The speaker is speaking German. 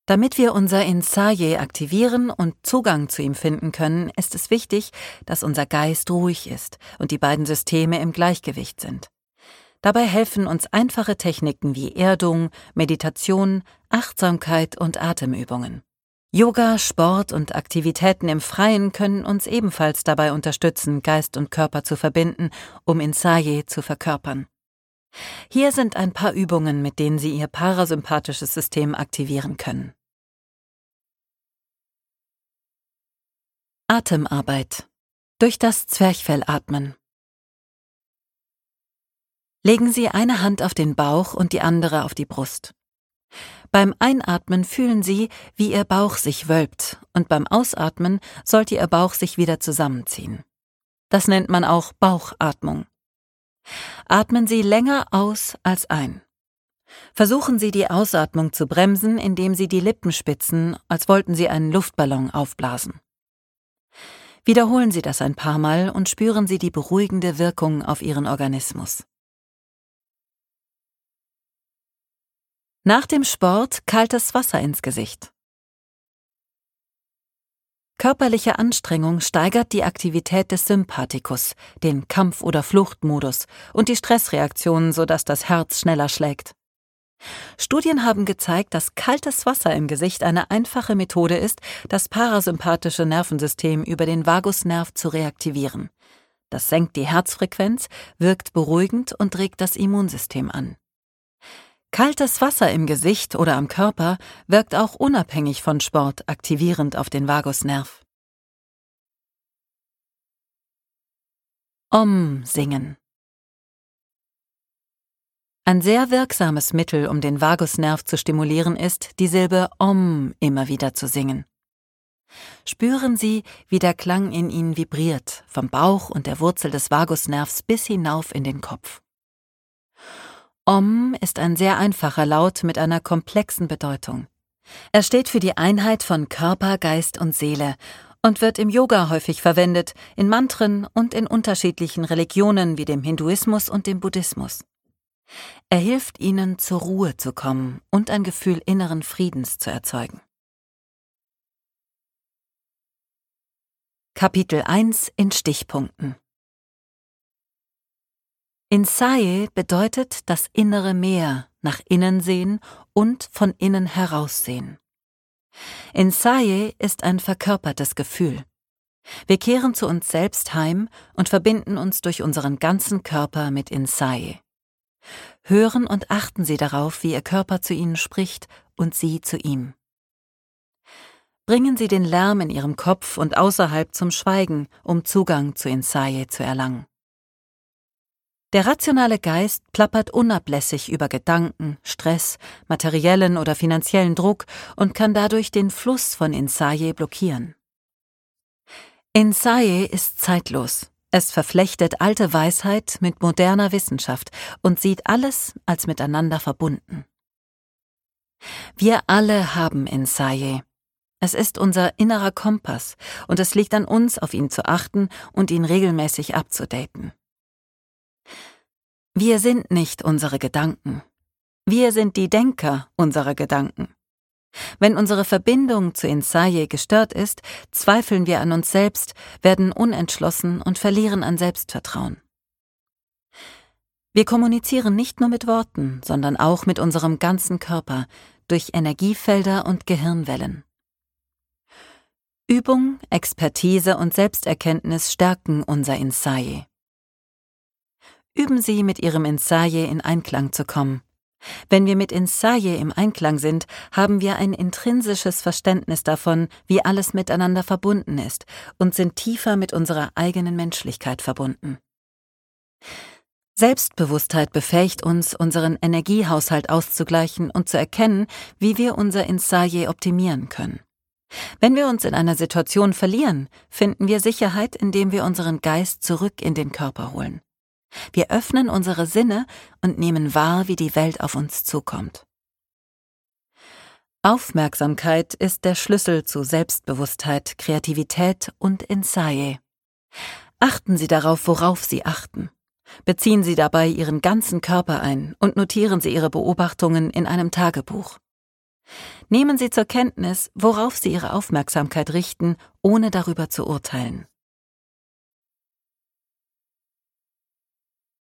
Damit wir unser Insaye aktivieren und Zugang zu ihm finden können, ist es wichtig, dass unser Geist ruhig ist und die beiden Systeme im Gleichgewicht sind. Dabei helfen uns einfache Techniken wie Erdung, Meditation, Achtsamkeit und Atemübungen. Yoga, Sport und Aktivitäten im Freien können uns ebenfalls dabei unterstützen, Geist und Körper zu verbinden, um Insaye zu verkörpern. Hier sind ein paar Übungen, mit denen Sie Ihr parasympathisches System aktivieren können. Atemarbeit. Durch das Zwerchfell atmen. Legen Sie eine Hand auf den Bauch und die andere auf die Brust. Beim Einatmen fühlen Sie, wie Ihr Bauch sich wölbt, und beim Ausatmen sollte Ihr Bauch sich wieder zusammenziehen. Das nennt man auch Bauchatmung. Atmen Sie länger aus als ein. Versuchen Sie, die Ausatmung zu bremsen, indem Sie die Lippen spitzen, als wollten Sie einen Luftballon aufblasen. Wiederholen Sie das ein paar Mal und spüren Sie die beruhigende Wirkung auf Ihren Organismus. Nach dem Sport kaltes Wasser ins Gesicht. Körperliche Anstrengung steigert die Aktivität des Sympathikus, den Kampf- oder Fluchtmodus, und die Stressreaktionen, sodass das Herz schneller schlägt. Studien haben gezeigt, dass kaltes Wasser im Gesicht eine einfache Methode ist, das parasympathische Nervensystem über den Vagusnerv zu reaktivieren. Das senkt die Herzfrequenz, wirkt beruhigend und regt das Immunsystem an. Kaltes Wasser im Gesicht oder am Körper wirkt auch unabhängig von Sport aktivierend auf den Vagusnerv. Om singen. Ein sehr wirksames Mittel, um den Vagusnerv zu stimulieren, ist, die Silbe Om immer wieder zu singen. Spüren Sie, wie der Klang in Ihnen vibriert, vom Bauch und der Wurzel des Vagusnervs bis hinauf in den Kopf. Om ist ein sehr einfacher Laut mit einer komplexen Bedeutung. Er steht für die Einheit von Körper, Geist und Seele und wird im Yoga häufig verwendet, in Mantren und in unterschiedlichen Religionen wie dem Hinduismus und dem Buddhismus. Er hilft Ihnen, zur Ruhe zu kommen und ein Gefühl inneren Friedens zu erzeugen. Kapitel 1 in Stichpunkten. Insaye bedeutet das innere Meer, nach innen sehen und von innen heraus sehen. Insaye ist ein verkörpertes Gefühl. Wir kehren zu uns selbst heim und verbinden uns durch unseren ganzen Körper mit Insaye. Hören und achten Sie darauf, wie Ihr Körper zu Ihnen spricht und Sie zu ihm. Bringen Sie den Lärm in Ihrem Kopf und außerhalb zum Schweigen, um Zugang zu Insaye zu erlangen. Der rationale Geist plappert unablässig über Gedanken, Stress, materiellen oder finanziellen Druck und kann dadurch den Fluss von Insaye blockieren. Insaye ist zeitlos. Es verflechtet alte Weisheit mit moderner Wissenschaft und sieht alles als miteinander verbunden. Wir alle haben Insaye. Es ist unser innerer Kompass und es liegt an uns, auf ihn zu achten und ihn regelmäßig abzudaten. Wir sind nicht unsere Gedanken. Wir sind die Denker unserer Gedanken. Wenn unsere Verbindung zu Insaye gestört ist, zweifeln wir an uns selbst, werden unentschlossen und verlieren an Selbstvertrauen. Wir kommunizieren nicht nur mit Worten, sondern auch mit unserem ganzen Körper, durch Energiefelder und Gehirnwellen. Übung, Expertise und Selbsterkenntnis stärken unser Insaye. Üben Sie, mit Ihrem Insaye in Einklang zu kommen. Wenn wir mit Insaye im Einklang sind, haben wir ein intrinsisches Verständnis davon, wie alles miteinander verbunden ist und sind tiefer mit unserer eigenen Menschlichkeit verbunden. Selbstbewusstheit befähigt uns, unseren Energiehaushalt auszugleichen und zu erkennen, wie wir unser Insaye optimieren können. Wenn wir uns in einer Situation verlieren, finden wir Sicherheit, indem wir unseren Geist zurück in den Körper holen. Wir öffnen unsere Sinne und nehmen wahr, wie die Welt auf uns zukommt. Aufmerksamkeit ist der Schlüssel zu Selbstbewusstheit, Kreativität und Insaye. Achten Sie darauf, worauf Sie achten. Beziehen Sie dabei Ihren ganzen Körper ein und notieren Sie Ihre Beobachtungen in einem Tagebuch. Nehmen Sie zur Kenntnis, worauf Sie Ihre Aufmerksamkeit richten, ohne darüber zu urteilen.